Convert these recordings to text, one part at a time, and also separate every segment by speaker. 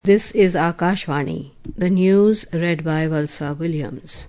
Speaker 1: This is Akashvani. The news read by Valsa Williams.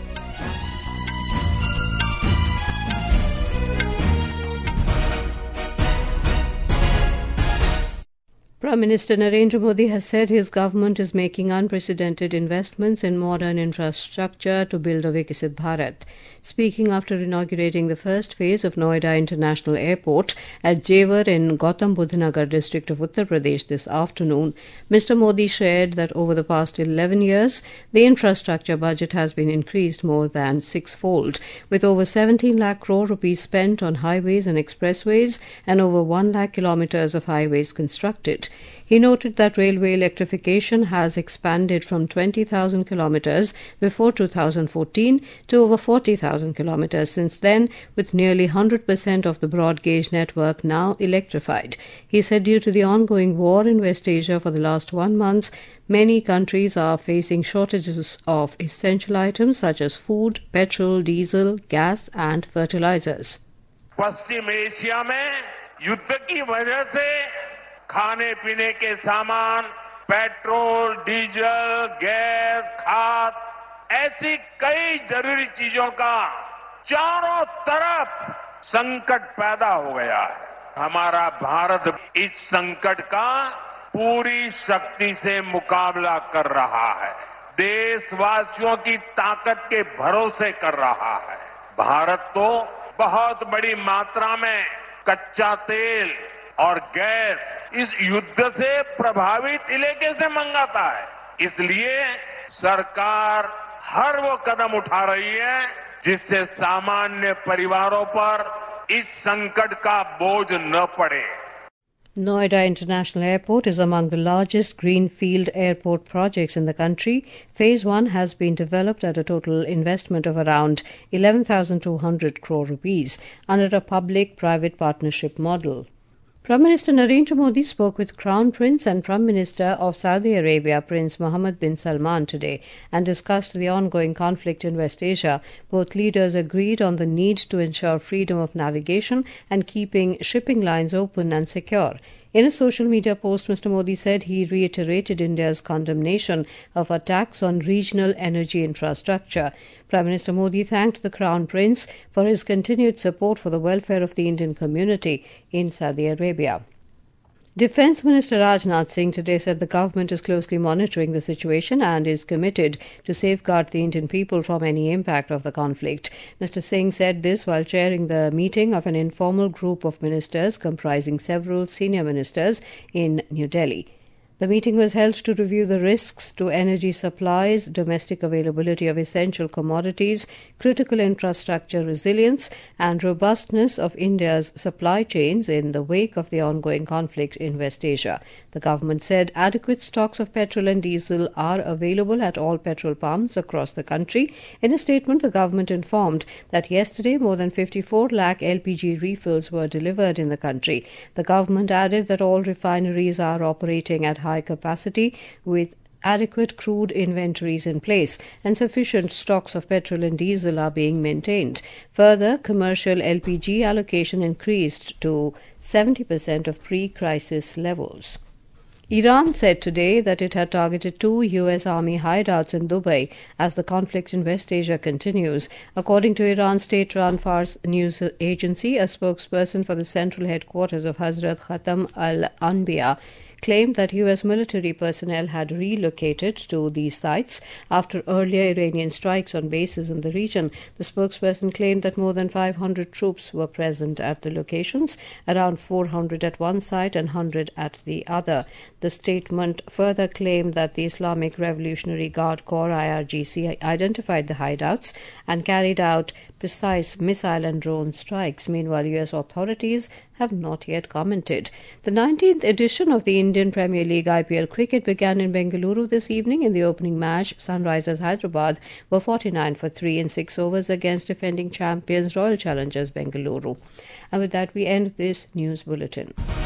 Speaker 1: Prime Minister Narendra Modi has said his government is making unprecedented investments in modern infrastructure to build a Viksit Bharat. Speaking after inaugurating the first phase of Noida International Airport at Jewar in Gautam Budh Nagar district of Uttar Pradesh this afternoon, Mr. Modi shared that over the past 11 years, the infrastructure budget has been increased more than sixfold, with over 17 lakh crore rupees spent on highways and expressways and over 1 lakh kilometers of highways constructed. He noted that railway electrification has expanded from 20,000 kilometers before 2014 to over 40,000 kilometers since then, with nearly 100% of the broad gauge network now electrified. He said due to the ongoing war in West Asia for the last 1 month, many countries are facing shortages of essential items such as food, petrol, diesel, gas and fertilizers.
Speaker 2: पश्चिम Asia में युद्ध की वजह से खाने पीने के सामान, पेट्रोल, डीजल, गैस, खाद, ऐसी कई जरूरी चीजों का चारों तरफ संकट पैदा हो गया है। हमारा भारत इस संकट का पूरी शक्ति से मुकाबला कर रहा है, देशवासियों की ताकत के भरोसे कर रहा है। भारत तो बहुत बड़ी मात्रा में कच्चा तेल और गैस इस युद्ध से प्रभावित इलाके से मंगाता है। इसलिए सरकार हर वो कदम उठा रही है जिससे सामान्य परिवारों पर इस संकट का बोझ न पड़े।
Speaker 1: Noida International Airport is among the largest greenfield airport projects in the country. Phase 1 has been developed at a total investment of around 11,200 crore rupees under a public-private partnership model. Prime Minister Narendra Modi spoke with Crown Prince and Prime Minister of Saudi Arabia, Prince Mohammed bin Salman, today and discussed the ongoing conflict in West Asia. Both leaders agreed on the need to ensure freedom of navigation and keeping shipping lines open and secure. In a social media post, Mr. Modi said he reiterated India's condemnation of attacks on regional energy infrastructure. Prime Minister Modi thanked the Crown Prince for his continued support for the welfare of the Indian community in Saudi Arabia. Defence Minister Rajnath Singh today said the government is closely monitoring the situation and is committed to safeguard the Indian people from any impact of the conflict. Mr. Singh said this while chairing the meeting of an informal group of ministers comprising several senior ministers in New Delhi. The meeting was held to review the risks to energy supplies, domestic availability of essential commodities, critical infrastructure resilience, and robustness of India's supply chains in the wake of the ongoing conflict in West Asia. The government said adequate stocks of petrol and diesel are available at all petrol pumps across the country. In a statement, the government informed that yesterday more than 54 lakh LPG refills were delivered in the country. The government added that all refineries are operating at high capacity with adequate crude inventories in place and sufficient stocks of petrol and diesel are being maintained. Further, commercial LPG allocation increased to 70% of pre-crisis levels. Iran said today that it had targeted 2 U.S. Army hideouts in Dubai as the conflict in West Asia continues. According to Iran's state-run Fars news agency, a spokesperson for the central headquarters of Hazrat Khatam al-Anbiya claimed that U.S. military personnel had relocated to these sites after earlier Iranian strikes on bases in the region. The spokesperson claimed that more than 500 troops were present at the locations, around 400 at one site and 100 at the other. The statement further claimed that the Islamic Revolutionary Guard Corps IRGC identified the hideouts and carried out precise missile and drone strikes. Meanwhile, U.S. authorities have not yet commented. The 19th edition of the Indian Premier League IPL cricket began in Bengaluru this evening. In the opening match, Sunrisers Hyderabad were 49 for 3 in 6 overs against defending champions Royal Challengers Bengaluru. And with that, we end this news bulletin.